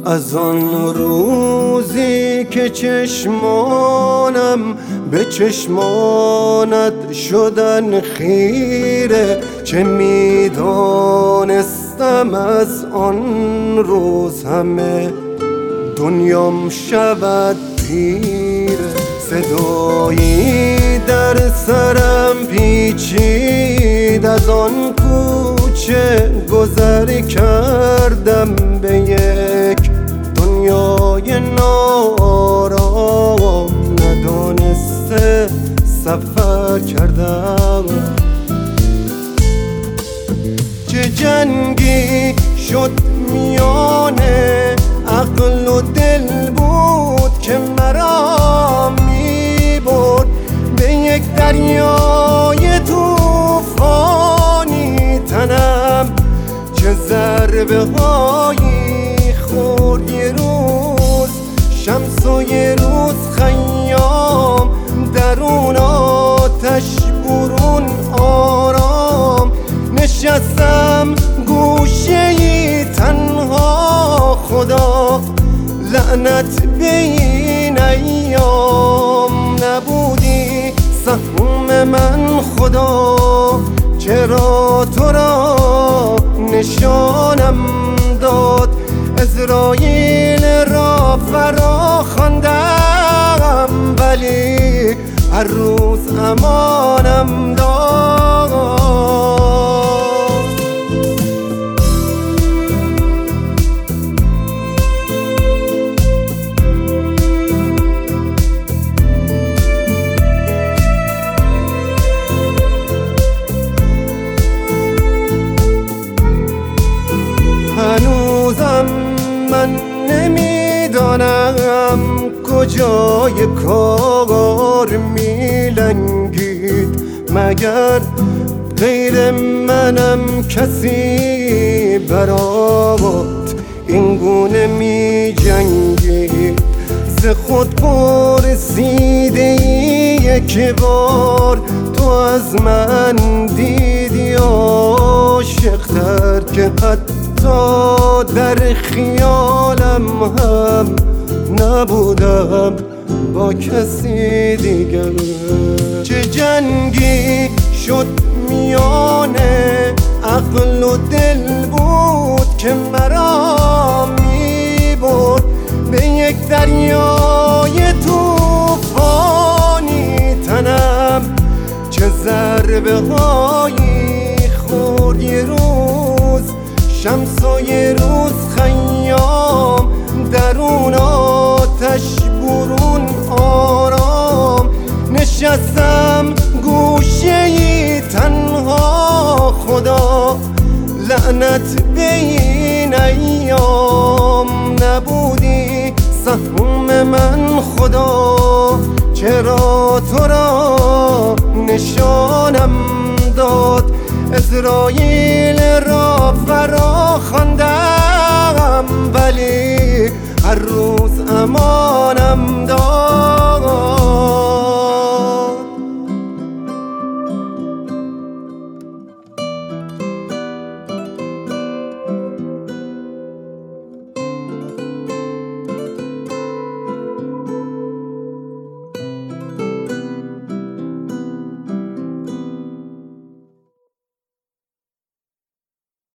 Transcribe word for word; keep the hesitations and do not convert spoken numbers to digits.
از آن روزی که چشمانم به چشمانت شدن خیره، چه میدانستم از آن روز همه دنیام شود پیر. صدایی در سرم پیچید، از آن کوچه گذر کردم به یک دنیای نارام، ندانسته سفر کردم. چه جنگی شد میان عقل و دل بود که مرا می برد به یک دریای طوفانی. تنم چه ضربه هایی خورد یه روز شمس و یه روز خیام، درون آتش برون آرام. نشستم گوشه‌ای تنها، خدا لعنت به این ایام. نبودی سهم من خدا، چرا تو را نشانم داد. عزراییل را فرا خواندم، ولی هر روز امانم داد. هنوزم من نمیدانم کجای کار میلنگید، مگر غیر منم کسی برات این گونه می جنگید. ز خود پرسیده یک بار تو از من دیدی عاشق‌تر، که حتی در خیالم هم نبودم با کسی دیگر. چه جنگی شد میان عقل و دل بود که مرا می برد به یک دریای طوفانی. تنم چه ضربه هایی خورد یه روز شمس و یه روز خیام، درون آتش برون آرام. نشستم گوشه‌ای تنها، خدا لعنت به این ایام. نبودی سهم من خدا، چرا تو را نشانم داد. عزراییل را فرا خواندم، ولی هر روز امانم داد.